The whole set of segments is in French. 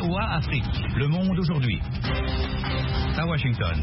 VOA Afrique, le monde aujourd'hui. À Washington.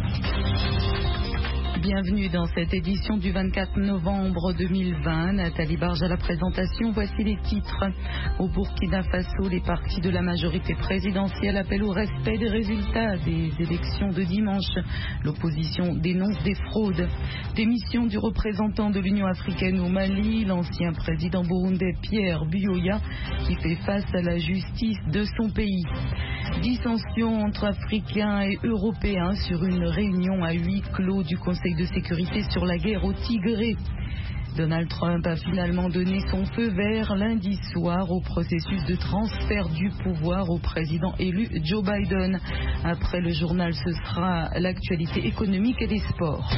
Bienvenue dans cette édition du 24 novembre 2020. Nathalie Barge à la présentation. Voici les titres. Au Burkina Faso, les partis de la majorité présidentielle appellent au respect des résultats des élections de dimanche. L'opposition dénonce des fraudes. Démission du représentant de l'Union africaine au Mali, l'ancien président burundais Pierre Buyoya, qui fait face à la justice de son pays. Dissension entre Africains et Européens sur une réunion à huis clos du Conseil de sécurité sur la guerre au Tigré. Donald Trump a finalement donné son feu vert lundi soir au processus de transfert du pouvoir au président élu Joe Biden. Après le journal, ce sera l'actualité économique et des sports.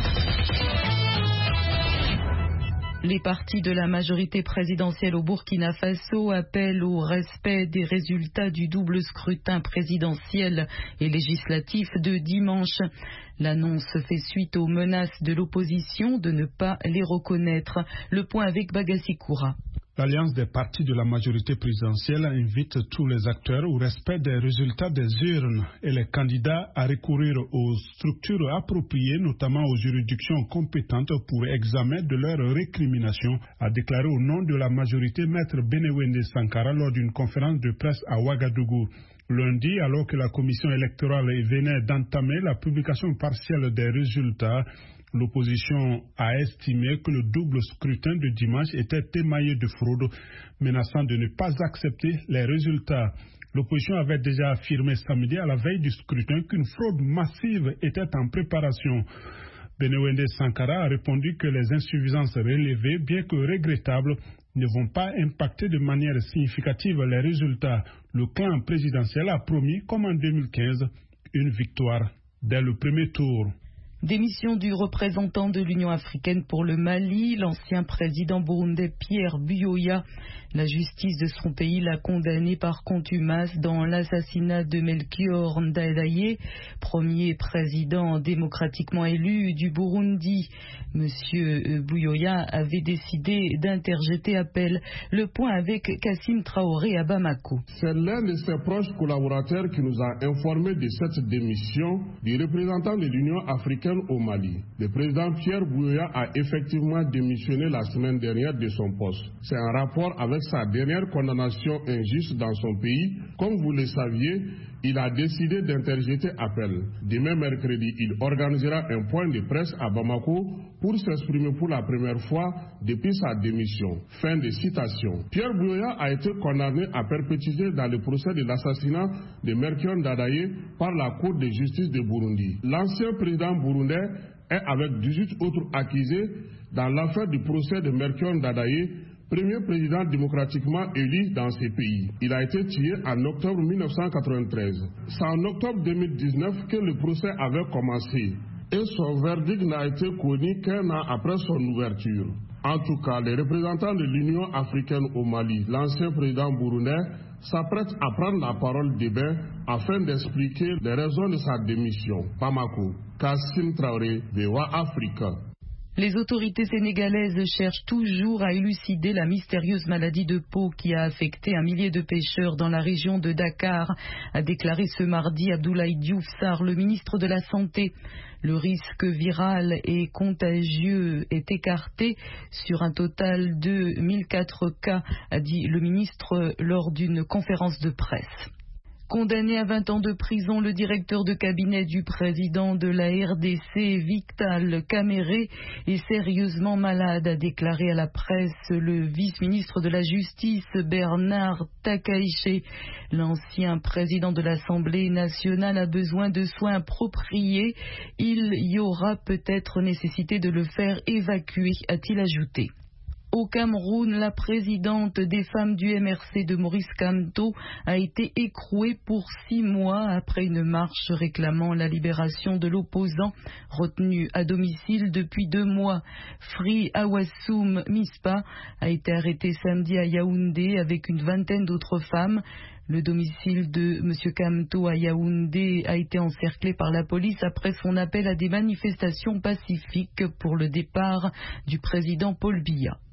Les partis de la majorité présidentielle au Burkina Faso appellent au respect des résultats du double scrutin présidentiel et législatif de dimanche. L'annonce fait suite aux menaces de l'opposition de ne pas les reconnaître. Le point avec Bagassi Koura. L'Alliance des partis de la majorité présidentielle invite tous les acteurs au respect des résultats des urnes et les candidats à recourir aux structures appropriées, notamment aux juridictions compétentes pour examen de leur récrimination, a déclaré au nom de la majorité Maître Benewende Sankara lors d'une conférence de presse à Ouagadougou. Lundi, alors que la commission électorale venait d'entamer la publication partielle des résultats, l'opposition a estimé que le double scrutin de dimanche était émaillé de fraude, menaçant de ne pas accepter les résultats. L'opposition avait déjà affirmé samedi à la veille du scrutin qu'une fraude massive était en préparation. Benewende Sankara a répondu que les insuffisances relevées, bien que regrettables, ne vont pas impacter de manière significative les résultats. Le clan présidentiel a promis, comme en 2015, une victoire dès le premier tour. Démission du représentant de l'Union africaine pour le Mali, l'ancien président burundais Pierre Buyoya. La justice de son pays l'a condamné par contumace dans l'assassinat de Melchior Ndadaye, premier président démocratiquement élu du Burundi. Monsieur Buyoya avait décidé d'interjeter appel. Le point avec Kassim Traoré à Bamako. C'est l'un de ses proches collaborateurs qui nous a informé de cette démission du représentant de l'Union africaine au Mali. Le président Pierre Buyoya a effectivement démissionné la semaine dernière de son poste. C'est en rapport avec sa dernière condamnation injuste dans son pays. Comme vous le saviez, il a décidé d'interjeter appel. Demain mercredi, il organisera un point de presse à Bamako pour s'exprimer pour la première fois depuis sa démission. Fin de citation. Pierre Buyoya a été condamné à perpétuité dans le procès de l'assassinat de Melchior Ndadaye par la Cour de justice de Burundi. L'ancien président burundais est avec 18 autres accusés dans l'affaire du procès de Melchior Ndadaye, premier président démocratiquement élu dans ce pays. Il a été tué en octobre 1993. C'est en octobre 2019 que le procès avait commencé et son verdict n'a été connu qu'un an après son ouverture. En tout cas, les représentants de l'Union africaine au Mali, l'ancien président burundais, s'apprête à prendre la parole demain afin d'expliquer les raisons de sa démission. Bamako, Kassim Traoré, VOA Afrique. Les autorités sénégalaises cherchent toujours à élucider la mystérieuse maladie de peau qui a affecté un millier de pêcheurs dans la région de Dakar, a déclaré ce mardi Abdoulaye Diouf Sarr, le ministre de la Santé. Le risque viral et contagieux est écarté sur un total de 1004 cas, a dit le ministre lors d'une conférence de presse. Condamné à 20 ans de prison, le directeur de cabinet du président de la RDC, Vital Kamerhe, est sérieusement malade, a déclaré à la presse le vice-ministre de la Justice, Bernard Takaiché. L'ancien président de l'Assemblée nationale a besoin de soins appropriés. Il y aura peut-être nécessité de le faire évacuer, a-t-il ajouté. Au Cameroun, la présidente des femmes du MRC de Maurice Kamto a été écrouée pour 6 mois après une marche réclamant la libération de l'opposant retenu à domicile depuis 2 mois. Free Awassoum Mispa a été arrêté samedi à Yaoundé avec une vingtaine d'autres femmes. Le domicile de M. Kamto à Yaoundé a été encerclé par la police après son appel à des manifestations pacifiques pour le départ du président Paul Biya.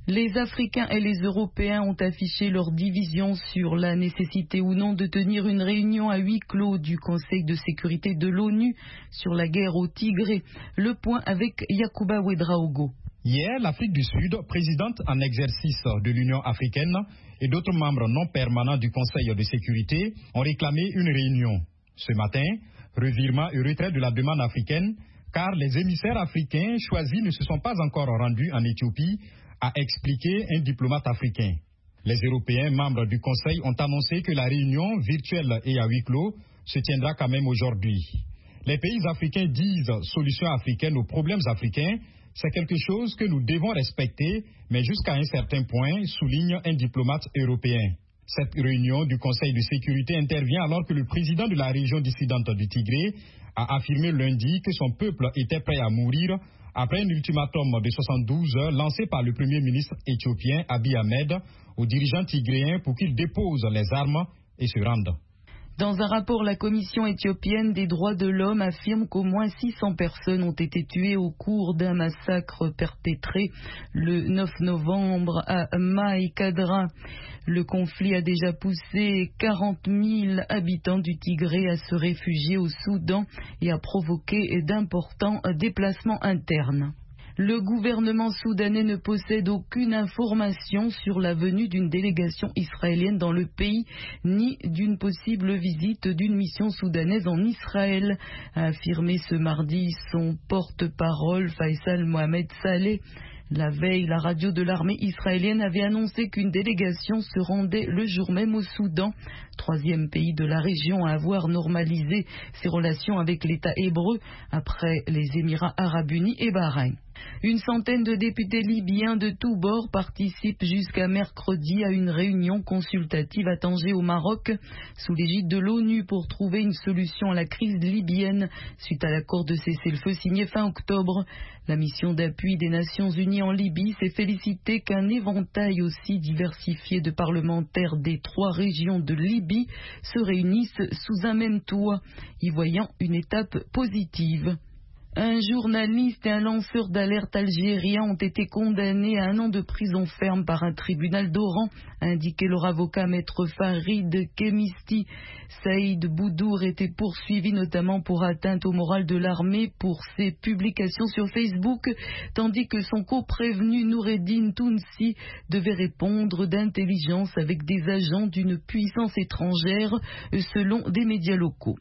Les Africains et les Européens ont affiché leur division sur la nécessité ou non de tenir une réunion à huis clos du Conseil de sécurité de l'ONU sur la guerre au Tigré. Le point avec Yacouba Ouedraogo. Hier, l'Afrique du Sud, présidente en exercice de l'Union africaine et d'autres membres non permanents du Conseil de sécurité ont réclamé une réunion. Ce matin, revirement et retrait de la demande africaine, car les émissaires africains choisis ne se sont pas encore rendus en Éthiopie, a expliqué un diplomate africain. Les Européens membres du Conseil ont annoncé que la réunion virtuelle et à huis clos se tiendra quand même aujourd'hui. Les pays africains disent solution africaine aux problèmes africains. C'est quelque chose que nous devons respecter, mais jusqu'à un certain point, souligne un diplomate européen. Cette réunion du Conseil de sécurité intervient alors que le président de la région dissidente du Tigré a affirmé lundi que son peuple était prêt à mourir après un ultimatum de 72 heures lancé par le premier ministre éthiopien Abiy Ahmed aux dirigeants tigréens pour qu'ils déposent les armes et se rendent. Dans un rapport, la Commission éthiopienne des droits de l'homme affirme qu'au moins 600 personnes ont été tuées au cours d'un massacre perpétré le 9 novembre à Maïkadra. Le conflit a déjà poussé 40 000 habitants du Tigré à se réfugier au Soudan et a provoqué d'importants déplacements internes. Le gouvernement soudanais ne possède aucune information sur la venue d'une délégation israélienne dans le pays, ni d'une possible visite d'une mission soudanaise en Israël, a affirmé ce mardi son porte-parole Faisal Mohamed Saleh. La veille, la radio de l'armée israélienne avait annoncé qu'une délégation se rendait le jour même au Soudan, troisième pays de la région à avoir normalisé ses relations avec l'État hébreu après les Émirats arabes unis et Bahreïn. Une centaine de députés libyens de tous bords participent jusqu'à mercredi à une réunion consultative à Tanger au Maroc sous l'égide de l'ONU pour trouver une solution à la crise libyenne suite à l'accord de cessez-le-feu signé fin octobre. La mission d'appui des Nations Unies en Libye s'est félicitée qu'un éventail aussi diversifié de parlementaires des 3 régions de Libye se réunissent sous un même toit, y voyant une étape positive. Un journaliste et un lanceur d'alerte algérien ont été condamnés à 1 an de prison ferme par un tribunal d'Oran, a indiqué leur avocat maître Farid Kemisti. Saïd Boudour était poursuivi notamment pour atteinte au moral de l'armée pour ses publications sur Facebook, tandis que son coprévenu Noureddin Tounsi devait répondre d'intelligence avec des agents d'une puissance étrangère, selon des médias locaux.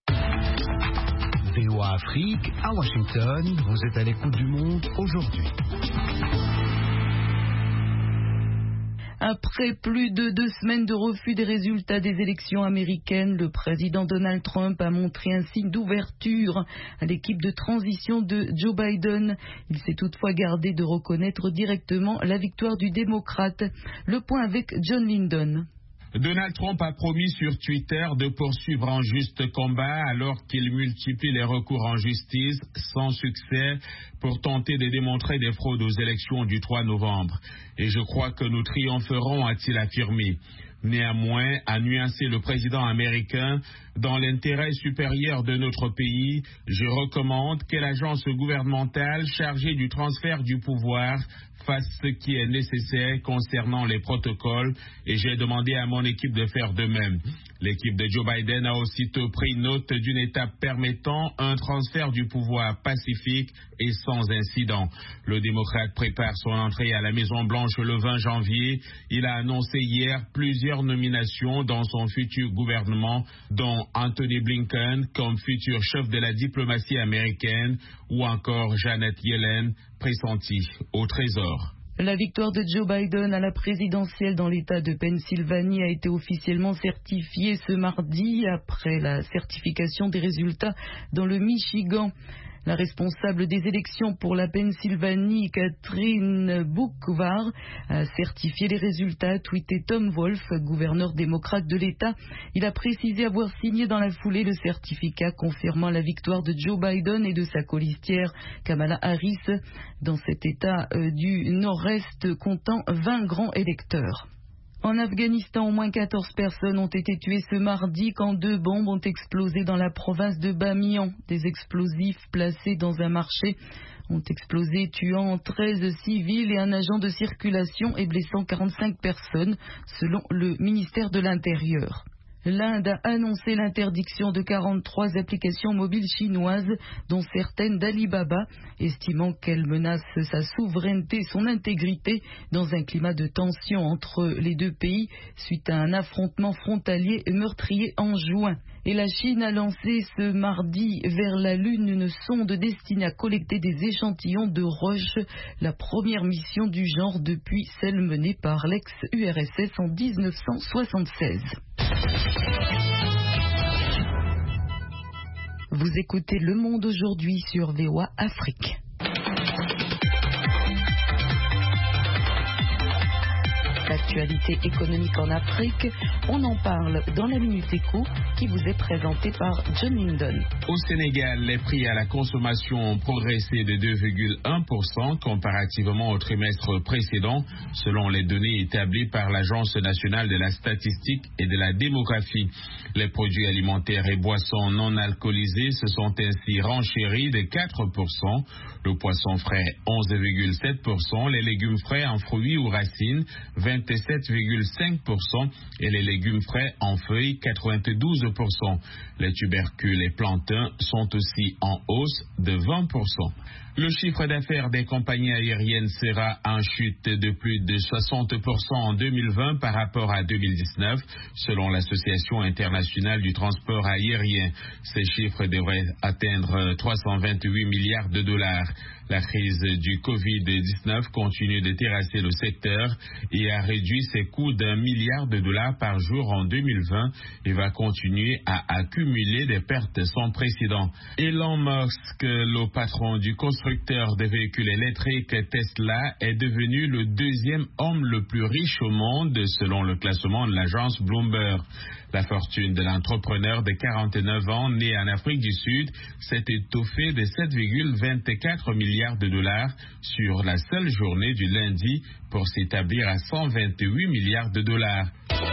VOA Afrique, à Washington, vous êtes à l'écoute du monde aujourd'hui. Après plus de 2 semaines de refus des résultats des élections américaines, le président Donald Trump a montré un signe d'ouverture à l'équipe de transition de Joe Biden. Il s'est toutefois gardé de reconnaître directement la victoire du démocrate. Le point avec John Lindon. Donald Trump a promis sur Twitter de poursuivre en juste combat alors qu'il multiplie les recours en justice sans succès pour tenter de démontrer des fraudes aux élections du 3 novembre. Et je crois que nous triompherons, a-t-il affirmé. Néanmoins, a nuancé le président américain, dans l'intérêt supérieur de notre pays, je recommande que l'agence gouvernementale chargée du transfert du pouvoir fasse ce qui est nécessaire concernant les protocoles et j'ai demandé à mon équipe de faire de même. L'équipe de Joe Biden a aussitôt pris note d'une étape permettant un transfert du pouvoir pacifique et sans incident. Le démocrate prépare son entrée à la Maison-Blanche le 20 janvier. Il a annoncé hier plusieurs nominations dans son futur gouvernement, dont Anthony Blinken comme futur chef de la diplomatie américaine ou encore Janet Yellen, pressentie au Trésor. La victoire de Joe Biden à la présidentielle dans l'État de Pennsylvanie a été officiellement certifiée ce mardi après la certification des résultats dans le Michigan. La responsable des élections pour la Pennsylvanie, Catherine Boockvar, a certifié les résultats, a tweeté Tom Wolf, gouverneur démocrate de l'État. Il a précisé avoir signé dans la foulée le certificat confirmant la victoire de Joe Biden et de sa colistière Kamala Harris dans cet État du Nord-Est comptant 20 grands électeurs. En Afghanistan, au moins 14 personnes ont été tuées ce mardi quand 2 bombes ont explosé dans la province de Bamiyan. Des explosifs placés dans un marché ont explosé, tuant 13 civils et un agent de circulation et blessant 45 personnes, selon le ministère de l'Intérieur. L'Inde a annoncé l'interdiction de 43 applications mobiles chinoises, dont certaines d'Alibaba, estimant qu'elles menacent sa souveraineté et son intégrité dans un climat de tension entre les deux pays suite à un affrontement frontalier et meurtrier en juin. Et la Chine a lancé ce mardi vers la Lune une sonde destinée à collecter des échantillons de roches, la première mission du genre depuis celle menée par l'ex-URSS en 1976. Vous écoutez Le Monde aujourd'hui sur VOA Afrique. L'actualité économique en Afrique, on en parle dans la Minute Éco qui vous est présentée par John Lindon. Au Sénégal, les prix à la consommation ont progressé de 2,1% comparativement au trimestre précédent, selon les données établies par l'Agence nationale de la statistique et de la démographie. Les produits alimentaires et boissons non alcoolisés se sont ainsi renchéris de 4%, le poisson frais 11,7%, les légumes frais en fruits ou racines 27,5% et les légumes frais en feuilles 92%. Les tubercules et plantains sont aussi en hausse de 20%. Le chiffre d'affaires des compagnies aériennes sera en chute de plus de 60% en 2020 par rapport à 2019, selon l'Association internationale du transport aérien. Ces chiffres devraient atteindre 328 milliards de dollars. La crise du Covid-19 continue de terrasser le secteur et a réduit ses coûts d'1 milliard de dollars par jour en 2020 et va continuer à accumuler des pertes sans précédent. Elon Musk, le patron du constructeur de véhicules électriques Tesla, est devenu le deuxième homme le plus riche au monde selon le classement de l'agence Bloomberg. La fortune de l'entrepreneur de 49 ans, né en Afrique du Sud, s'est étoffée de 7,24 milliards de dollars sur la seule journée du lundi pour s'établir à 128 milliards de dollars.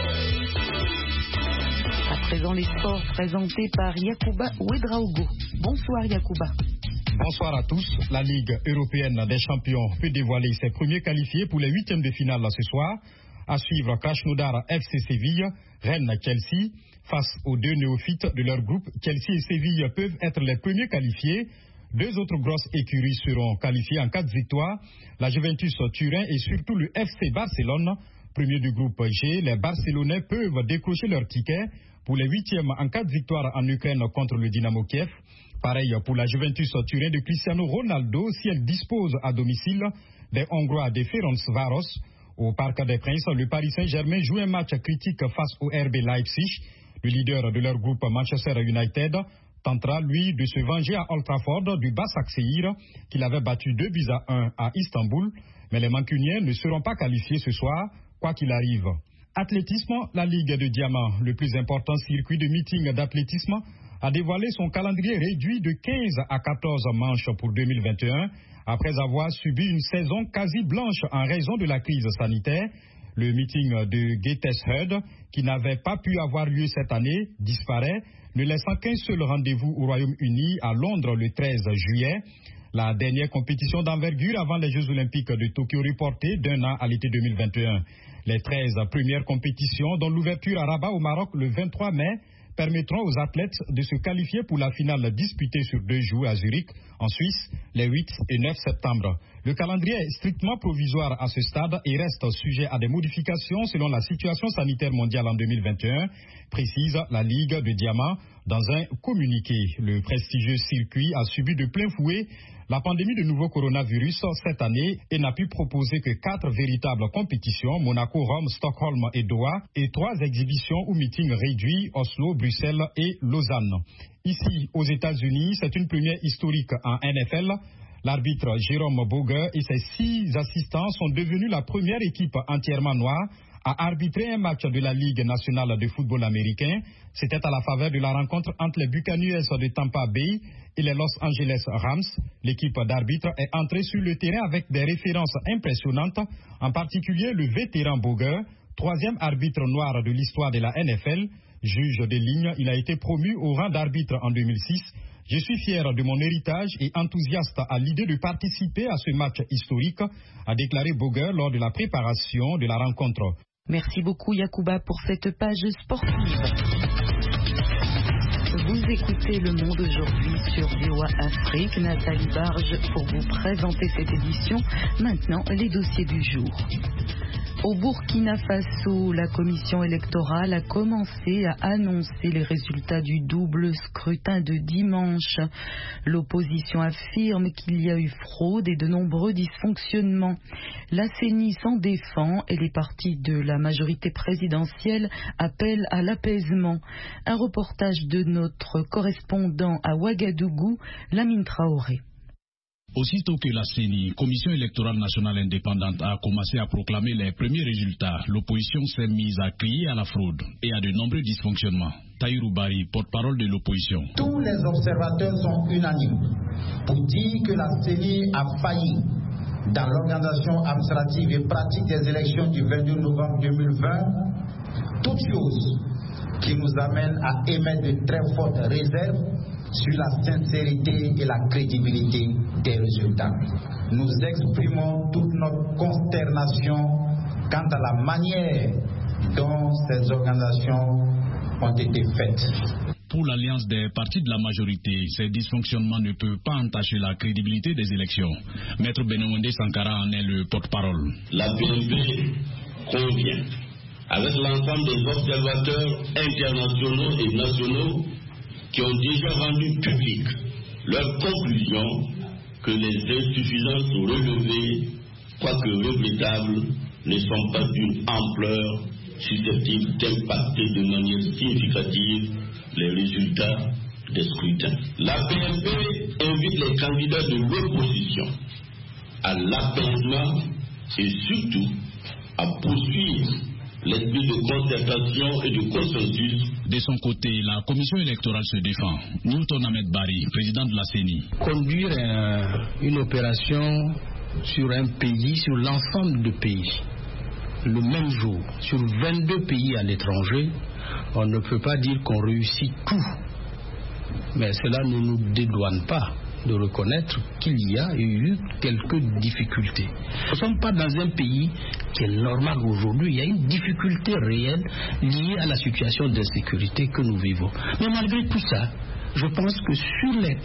À présent, les sports présentés par Yacouba Ouedraogo. Bonsoir Yacouba. Bonsoir à tous. La Ligue européenne des champions peut dévoiler ses premiers qualifiés pour les huitièmes de finale ce soir. À suivre, Krasnodar FC Séville, Rennes Chelsea. Face aux deux néophytes de leur groupe, Chelsea et Séville peuvent être les premiers qualifiés. Deux autres grosses écuries seront qualifiées en cas de victoire. La Juventus Turin et surtout le FC Barcelone. Premier du groupe G, les Barcelonais peuvent décrocher leur ticket pour les huitièmes en cas de victoire en Ukraine contre le Dynamo Kiev. Pareil pour la Juventus Turin de Cristiano Ronaldo si elle dispose à domicile des Hongrois de Ferencváros. Au Parc des Princes, le Paris Saint-Germain joue un match critique face au RB Leipzig. Le leader de leur groupe Manchester United tentera, lui, de se venger à Old Trafford du Başakşehir qu'il avait battu 2-1 à Istanbul. Mais les Mancuniens ne seront pas qualifiés ce soir, quoi qu'il arrive. Athlétisme, la Ligue de Diamant, le plus important circuit de meeting d'athlétisme, a dévoilé son calendrier réduit de 15 à 14 manches pour 2021. Après avoir subi une saison quasi blanche en raison de la crise sanitaire, le meeting de Gateshead, qui n'avait pas pu avoir lieu cette année, disparaît, ne laissant qu'un seul rendez-vous au Royaume-Uni à Londres le 13 juillet. La dernière compétition d'envergure avant les Jeux Olympiques de Tokyo reportée d'un an à l'été 2021. Les 13 premières compétitions, dont l'ouverture à Rabat au Maroc le 23 mai, permettront aux athlètes de se qualifier pour la finale disputée sur 2 jours à Zurich, en Suisse, les 8 et 9 septembre. Le calendrier est strictement provisoire à ce stade et reste sujet à des modifications selon la situation sanitaire mondiale en 2021, précise la Ligue de Diamant dans un communiqué. Le prestigieux circuit a subi de plein fouet la pandémie de nouveau coronavirus cette année et n'a pu proposer que 4 véritables compétitions, Monaco, Rome, Stockholm et Doha, et 3 exhibitions ou meetings réduits, Oslo, Bruxelles et Lausanne. Ici, aux États-Unis, c'est une première historique en NFL. L'arbitre Jérôme Boger et ses 6 assistants sont devenus la première équipe entièrement noire à arbitrer un match de la Ligue nationale de football américain. C'était à la faveur de la rencontre entre les Buccaneers de Tampa Bay et les Los Angeles Rams. L'équipe d'arbitres est entrée sur le terrain avec des références impressionnantes, en particulier le vétéran Boger, 3e arbitre noir de l'histoire de la NFL. Juge de ligne, il a été promu au rang d'arbitre en 2006. Je suis fier de mon héritage et enthousiaste à l'idée de participer à ce match historique, a déclaré Boger lors de la préparation de la rencontre. Merci beaucoup Yacouba pour cette page sportive. Vous écoutez Le Monde aujourd'hui sur VOA Afrique. Nathalie Barge pour vous présenter cette édition. Maintenant, les dossiers du jour. Au Burkina Faso, la commission électorale a commencé à annoncer les résultats du double scrutin de dimanche. L'opposition affirme qu'il y a eu fraude et de nombreux dysfonctionnements. La CENI s'en défend et les partis de la majorité présidentielle appellent à l'apaisement. Un reportage de notre correspondant à Ouagadougou, Lamine Traoré. Aussitôt que la CENI, Commission électorale nationale indépendante, a commencé à proclamer les premiers résultats, l'opposition s'est mise à crier à la fraude et à de nombreux dysfonctionnements. Tahirou Bari, porte-parole de l'opposition. Tous les observateurs sont unanimes pour dire que la CENI a failli dans l'organisation administrative et pratique des élections du 22 novembre 2020, toute chose qui nous amène à émettre de très fortes réserves sur la sincérité et la crédibilité des résultats. Nous exprimons toute notre consternation quant à la manière dont ces organisations ont été faites. Pour l'alliance des partis de la majorité, ces dysfonctionnements ne peuvent pas entacher la crédibilité des élections. Maître Benouende Sankara en est le porte-parole. La PNP convient avec l'ensemble des observateurs internationaux et nationaux qui ont déjà rendu public leurs conclusions que les insuffisances relevées, quoique regrettables, ne sont pas d'une ampleur susceptible d'impacter de manière significative les résultats des scrutins. La PNP invite les candidats de l'opposition à l'apaisement et surtout à poursuivre l'esprit de concertation et de consensus. De son côté, la commission électorale se défend. Newton Ahmed Bari, président de la CENI. Conduire une opération sur un pays, sur l'ensemble du pays, le même jour, sur 22 pays à l'étranger, on ne peut pas dire qu'on réussit tout. Mais cela ne nous dédouane pas de reconnaître qu'il y a eu quelques difficultés. Nous ne sommes pas dans un pays qui est normal aujourd'hui. Il y a une difficulté réelle liée à la situation d'insécurité que nous vivons. Mais malgré tout ça, je pense que sur les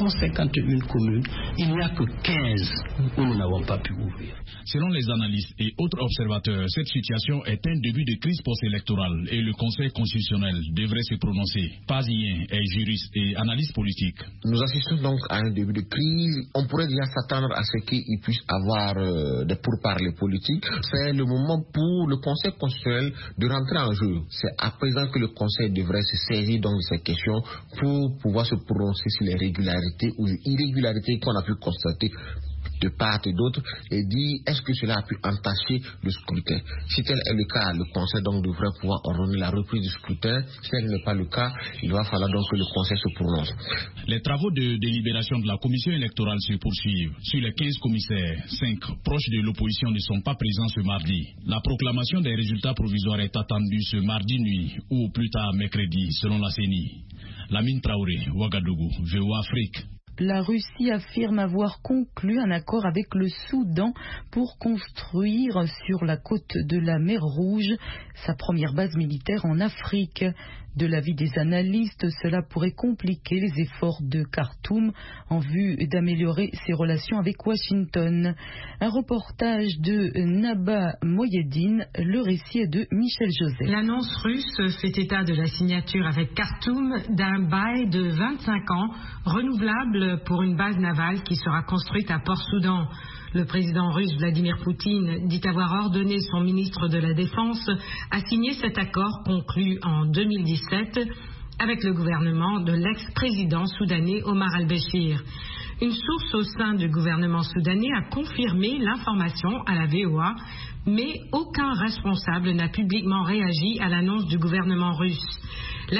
351 communes, il n'y a que 15 où nous n'avons pas pu ouvrir. Selon les analystes et autres observateurs, cette situation est un début de crise post-électorale et le Conseil constitutionnel devrait se prononcer. Pazien est juriste et analyste politique. Nous assistons donc à un début de crise. On pourrait déjà s'attendre à ce qu'il puisse avoir des pourparlers politiques. C'est le moment pour le Conseil constitutionnel de rentrer en jeu. C'est à présent que le Conseil devrait se saisir donc de ces questions pour pouvoir se prononcer sur les régularités ou les irrégularités qu'on a pu constater de part et d'autre et dire est-ce que cela a pu entacher le scrutin. Si tel est le cas, le Conseil donc devrait pouvoir ordonner la reprise du scrutin. Si tel n'est pas le cas, il va falloir donc que le Conseil se prononce. Les travaux de délibération de la commission électorale se poursuivent. Sur les 15 commissaires, 5 proches de l'opposition ne sont pas présents ce mardi. La proclamation des résultats provisoires est attendue ce mardi nuit ou plus tard mercredi selon la CENI. Lamine Traoré, Ouagadougou, VOA Afrique. La Russie affirme avoir conclu un accord avec le Soudan pour construire sur la côte de la mer Rouge sa première base militaire en Afrique. De l'avis des analystes, cela pourrait compliquer les efforts de Khartoum en vue d'améliorer ses relations avec Washington. Un reportage de Naba Moyedine, le récit est de Michel Joseph. L'annonce russe fait état de la signature avec Khartoum d'un bail de 25 ans renouvelable pour une base navale qui sera construite à Port-Soudan. Le président russe Vladimir Poutine dit avoir ordonné son ministre de la Défense à signer cet accord conclu en 2017 avec le gouvernement de l'ex-président soudanais Omar al-Béchir. Une source au sein du gouvernement soudanais a confirmé l'information à la VOA, mais aucun responsable n'a publiquement réagi à l'annonce du gouvernement russe.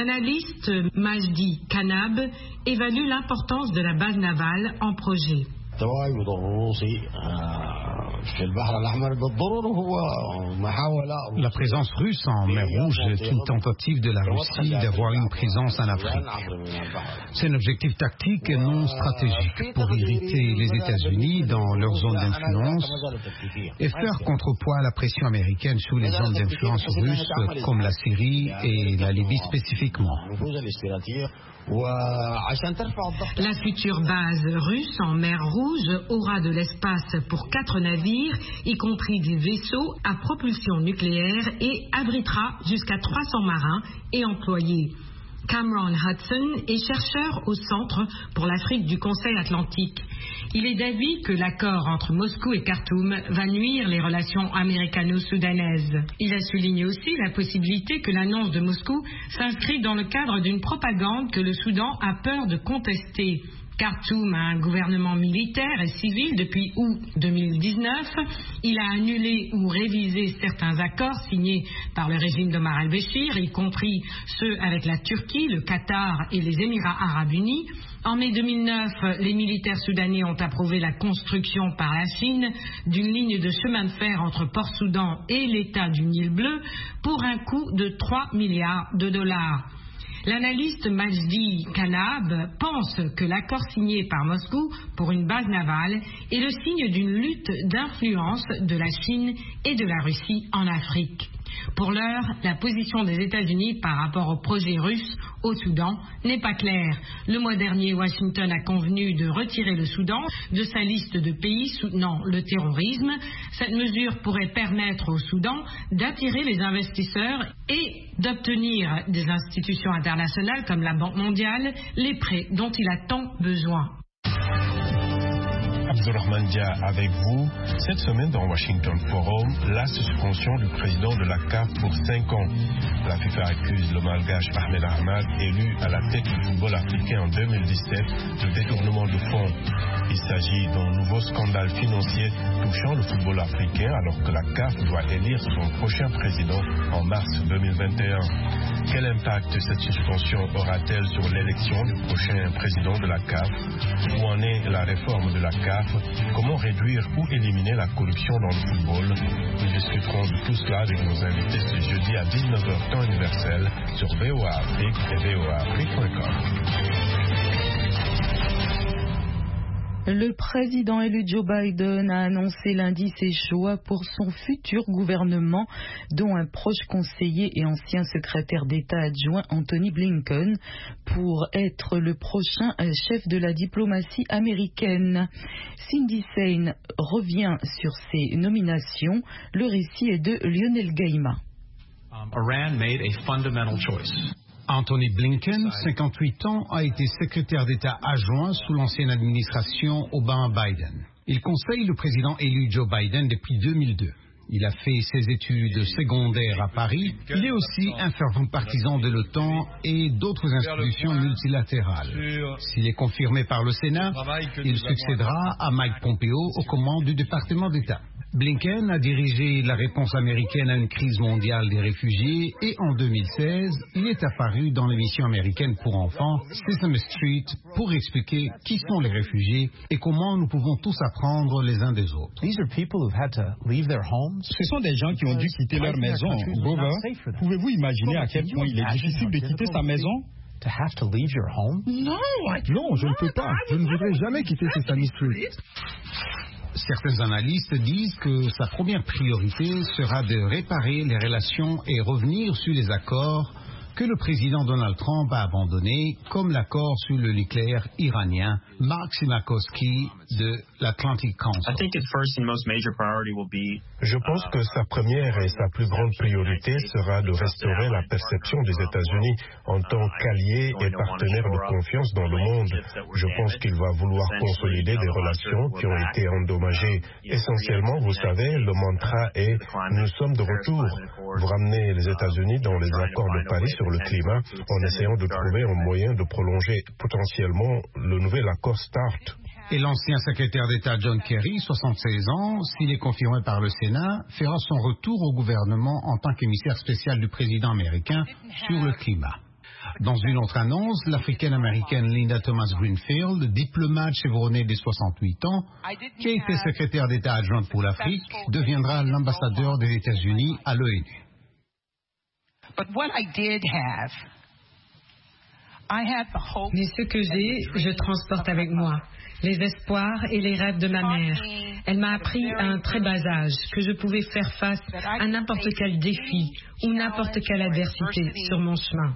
L'analyste Majdi Kanab évalue l'importance de la base navale en projet. التواجد الروسي في البحر الأحمر بالضرورة هو محاولة. La présence russe en mer Rouge est une tentative de la Russie d'avoir une présence en Afrique. C'est un objectif tactique et non stratégique pour irriter les États-Unis dans leur zone d'influence et faire contrepoids à la pression américaine sur les zones d'influence russes comme la Syrie et la Libye spécifiquement. La future base russe en mer Rouge aura de l'espace pour 4 navires, y compris des vaisseaux à propulsion nucléaire, et abritera jusqu'à 300 marins et employés. Cameron Hudson est chercheur au Centre pour l'Afrique du Conseil Atlantique. Il est d'avis que l'accord entre Moscou et Khartoum va nuire les relations américano-soudanaises. Il a souligné aussi la possibilité que l'annonce de Moscou s'inscrit dans le cadre d'une propagande que le Soudan a peur de contester. Khartoum a un gouvernement militaire et civil depuis août 2019. Il a annulé ou révisé certains accords signés par le régime d'Omar al-Béchir, y compris ceux avec la Turquie, le Qatar et les Émirats arabes unis. En mai 2009, les militaires soudanais ont approuvé la construction par la Chine d'une ligne de chemin de fer entre Port-Soudan et l'État du Nil bleu pour un coût de 3 milliards de dollars. L'analyste Majdi Kanab pense que l'accord signé par Moscou pour une base navale est le signe d'une lutte d'influence de la Chine et de la Russie en Afrique. Pour l'heure, la position des États-Unis par rapport au projet russe au Soudan n'est pas claire. Le mois dernier, Washington a convenu de retirer le Soudan de sa liste de pays soutenant le terrorisme. Cette mesure pourrait permettre au Soudan d'attirer les investisseurs et d'obtenir des institutions internationales comme la Banque mondiale les prêts dont il a tant besoin. Abdurrahman Dia avec vous. Cette semaine dans Washington Forum, la suspension du président de la CAF pour 5 ans. La FIFA accuse le malgache Ahmed Ahmad, élu à la tête du football africain en 2017, de détournement de fonds. Il s'agit d'un nouveau scandale financier touchant le football africain alors que la CAF doit élire son prochain président en mars 2021. Quel impact cette suspension aura-t-elle sur l'élection du prochain président de la CAF? Où en est la réforme de la CAF? Comment réduire ou éliminer la corruption dans le football? Nous discuterons de tout cela avec nos invités ce jeudi à 19h temps universel sur VOA Afrique et voaafrique.com. Le président élu Joe Biden a annoncé lundi ses choix pour son futur gouvernement, dont un proche conseiller et ancien secrétaire d'État adjoint Anthony Blinken, pour être le prochain chef de la diplomatie américaine. Cindy Saine revient sur ces nominations. Le récit est de Lionel Gaima. Iran made a fundamental choice. Anthony Blinken, 58 ans, a été secrétaire d'État adjoint sous l'ancienne administration Obama-Biden. Il conseille le président élu Joe Biden depuis 2002. Il a fait ses études secondaires à Paris. Il est aussi un fervent partisan de l'OTAN et d'autres institutions multilatérales. S'il est confirmé par le Sénat, il succédera à Mike Pompeo aux commandes du département d'État. Blinken a dirigé la réponse américaine à une crise mondiale des réfugiés et en 2016, il est apparu dans l'émission américaine pour enfants Sesame Street pour expliquer qui sont les réfugiés et comment nous pouvons tous apprendre les uns des autres. Ce sont des gens qui ont dû quitter leur maison. Grover, pouvez-vous imaginer à quel point il est difficile de quitter sa maison? Non, je ne peux pas. Je ne voudrais jamais quitter Sesame Street. Certains analystes disent que sa première priorité sera de réparer les relations et revenir sur les accords que le président Donald Trump a abandonnés, comme l'accord sur le nucléaire iranien. Mark Simakowski de l'Atlantic Council. Je pense que sa première et sa plus grande priorité sera de restaurer la perception des États-Unis en tant qu'alliés et partenaires de confiance dans le monde. Je pense qu'il va vouloir consolider des relations qui ont été endommagées. Essentiellement, vous savez, le mantra est « Nous sommes de retour ». Vous ramenez les États-Unis dans les accords de Paris sur le climat en essayant de trouver un moyen de prolonger potentiellement le nouvel accord START. Et l'ancien secrétaire d'État John Kerry, 76 ans, s'il est confirmé par le Sénat, fera son retour au gouvernement en tant qu'émissaire spécial du président américain sur le climat. Dans une autre annonce, l'Africaine-Américaine Linda Thomas-Greenfield, diplomate chevronnée de 68 ans, qui a été secrétaire d'État adjointe pour l'Afrique, deviendra l'ambassadeur des États-Unis à l'ONU. Mais ce que j'ai, je transporte avec moi. Les espoirs et les rêves de ma mère. Elle m'a appris à un très bas âge que je pouvais faire face à n'importe quel défi ou n'importe quelle adversité sur mon chemin.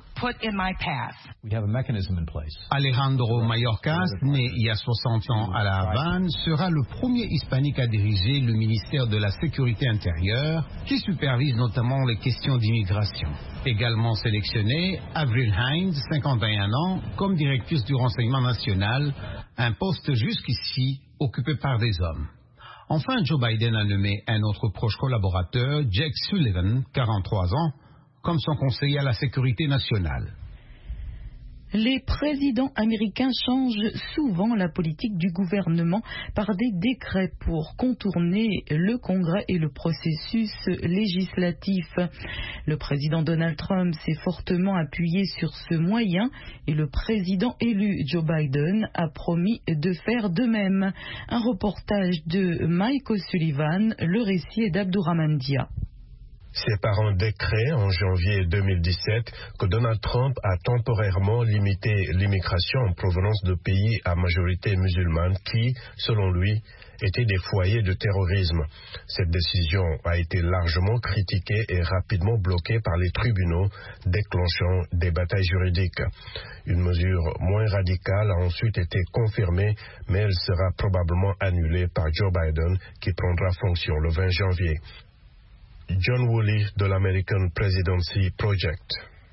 Alejandro Mayorkas, né il y a 60 ans à La Havane, sera le premier hispanique à diriger le ministère de la Sécurité intérieure, qui supervise notamment les questions d'immigration. Également sélectionnée, Avril Haines, 51 ans, comme directrice du renseignement national, un poste jusqu'ici occupé par des hommes. Enfin, Joe Biden a nommé un autre proche collaborateur, Jake Sullivan, 43 ans, comme son conseiller à la sécurité nationale. Les présidents américains changent souvent la politique du gouvernement par des décrets pour contourner le Congrès et le processus législatif. Le président Donald Trump s'est fortement appuyé sur ce moyen et le président élu Joe Biden a promis de faire de même. Un reportage de Mike O'Sullivan, le récit est d'Abdourahmane Dia. C'est par un décret en janvier 2017 que Donald Trump a temporairement limité l'immigration en provenance de pays à majorité musulmane qui, selon lui, étaient des foyers de terrorisme. Cette décision a été largement critiquée et rapidement bloquée par les tribunaux, déclenchant des batailles juridiques. Une mesure moins radicale a ensuite été confirmée, mais elle sera probablement annulée par Joe Biden, qui prendra fonction le 20 janvier. John Woolley de l'American Presidency Project.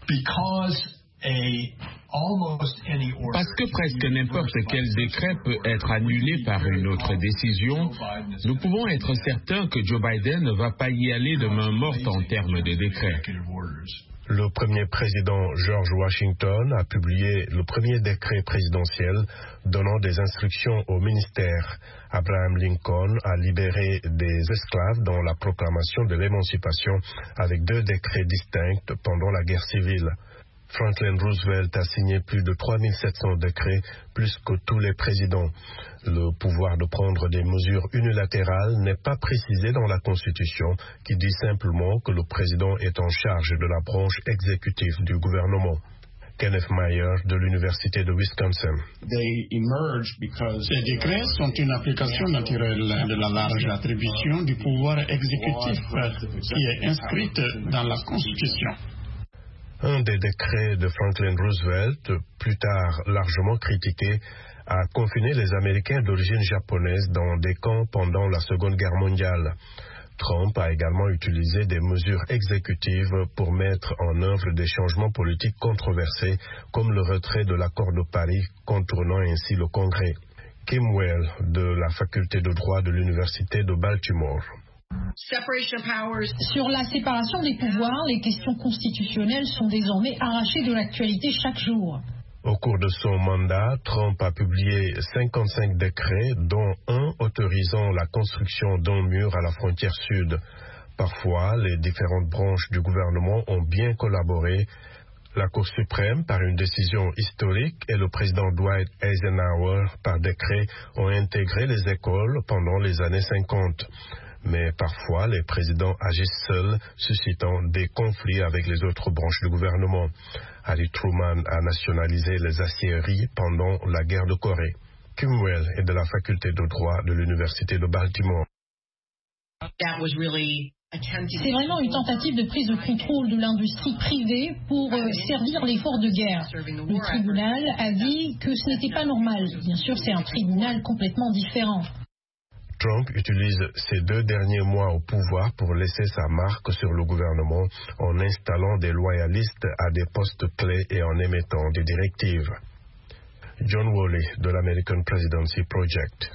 Parce que presque n'importe quel décret peut être annulé par une autre décision, nous pouvons être certains que Joe Biden ne va pas y aller de main morte en termes de décret. Le premier président George Washington a publié le premier décret présidentiel donnant des instructions au ministère. Abraham Lincoln a libéré des esclaves dans la proclamation de l'émancipation avec 2 décrets distincts pendant la guerre civile. Franklin Roosevelt a signé plus de 3700 décrets, plus que tous les présidents. Le pouvoir de prendre des mesures unilatérales n'est pas précisé dans la Constitution, qui dit simplement que le président est en charge de la branche exécutive du gouvernement. Kenneth Meyer de l'Université de Wisconsin. Ces décrets sont une application naturelle de la large attribution du pouvoir exécutif qui est inscrite dans la Constitution. Un des décrets de Franklin Roosevelt, plus tard largement critiqué, a confiné les Américains d'origine japonaise dans des camps pendant la Seconde Guerre mondiale. Trump a également utilisé des mesures exécutives pour mettre en œuvre des changements politiques controversés, comme le retrait de l'accord de Paris, contournant ainsi le Congrès. Kim Well, de la faculté de droit de l'Université de Baltimore. Sur la séparation des pouvoirs, les questions constitutionnelles sont désormais arrachées de l'actualité chaque jour. Au cours de son mandat, Trump a publié 55 décrets, dont un autorisant la construction d'un mur à la frontière sud. Parfois, les différentes branches du gouvernement ont bien collaboré. La Cour suprême, par une décision historique, et le président Dwight Eisenhower, par décret, ont intégré les écoles pendant les années 50. Mais parfois, les présidents agissent seuls, suscitant des conflits avec les autres branches du gouvernement. Harry Truman a nationalisé les aciéries pendant la guerre de Corée. Kim Well est de la faculté de droit de l'Université de Baltimore. C'est vraiment une tentative de prise de contrôle de l'industrie privée pour servir l'effort de guerre. Le tribunal a dit que ce n'était pas normal. Bien sûr, c'est un tribunal complètement différent. Trump utilise ces 2 derniers mois au pouvoir pour laisser sa marque sur le gouvernement en installant des loyalistes à des postes clés et en émettant des directives. John Woolley de l'American Presidency Project.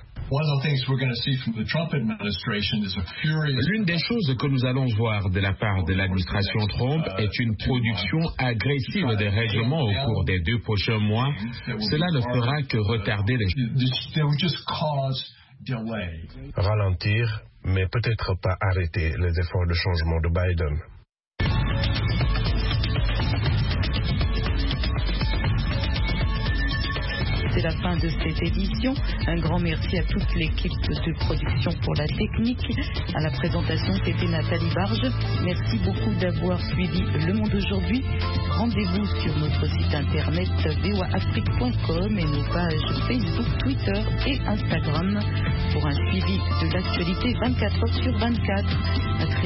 L'une des choses que nous allons voir de la part de l'administration Trump est une production agressive des règlements au cours des 2 prochains mois. Cela ne fera que retarder les ralentir, mais peut-être pas arrêter les efforts de changement de Biden. c'est la fin de cette édition. Un grand merci à toute l'équipe de production pour la technique. À la présentation, c'était Nathalie Barge. Merci beaucoup d'avoir suivi Le Monde aujourd'hui. Rendez-vous sur notre site internet voaafrique.com et nos pages Facebook, Twitter et Instagram pour un suivi de l'actualité 24 heures sur 24.